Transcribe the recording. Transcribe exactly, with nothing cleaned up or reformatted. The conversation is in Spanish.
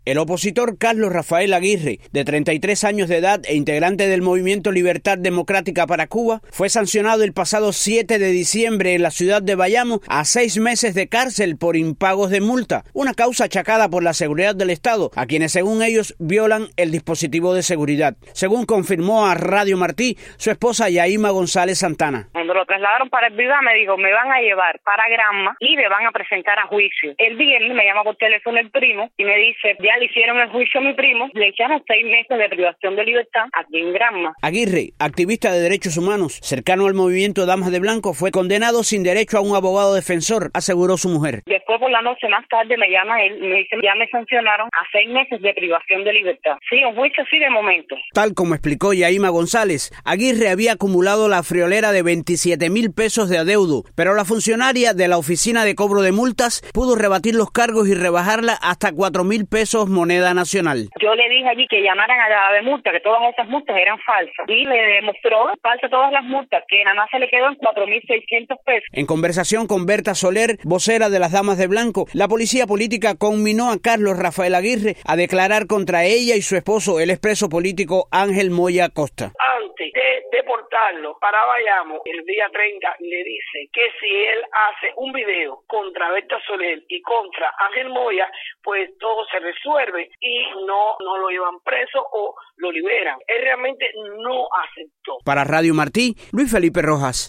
El opositor Carlos Rafael Aguirre, de treinta y tres años de edad e integrante del movimiento Libertad Democrática para Cuba, fue sancionado el pasado siete de diciembre en la ciudad de Bayamo a seis meses de cárcel por impagos de multa, una causa achacada por la seguridad del Estado, a quienes según ellos violan el dispositivo de seguridad. Según confirmó a Radio Martí su esposa Yaima González Santana. Cuando lo trasladaron para el Viva me dijo, me van a llevar para Granma y me van a presentar a juicio. El viernes me llama por teléfono el primo y me dice, ya le hicieron el juicio a mi primo, le echaron seis meses de privación de libertad aquí en Granma. Aguirre, activista de derechos humanos, cercano al movimiento Damas de Blanco, fue condenado sin derecho a un abogado defensor, aseguró su mujer. Después por la noche, más tarde, me llama él y me dice, ya me sancionaron a seis meses de privación de libertad. Sí, un juicio sí de momento. Tal como explicó Yaima González, Aguirre había acumulado la friolera de veintisiete mil pesos de adeudo, pero la funcionaria de la Oficina de Cobro de Multas pudo rebatir los cargos y rebajarla hasta cuatro mil pesos moneda nacional. Yo le dije allí que llamaran a la de multa, que todas esas multas eran falsas, y le demostró falsas todas las multas, que nada más se le quedó en cuatro mil seiscientos pesos. En conversación con Berta Soler, vocera de las Damas de Blanco, la policía política conminó a Carlos Rafael Aguirre a declarar contra ella y su esposo, el expreso político Ángel Moya Costa. Antes de deportarlo para Bayamo, el día treinta, le dice que si él hace un video contra Berta Soler y contra Ángel Moya, pues todo se resuelve y no, no lo llevan preso o lo liberan. Él realmente no aceptó. Para Radio Martí, Luis Felipe Rojas.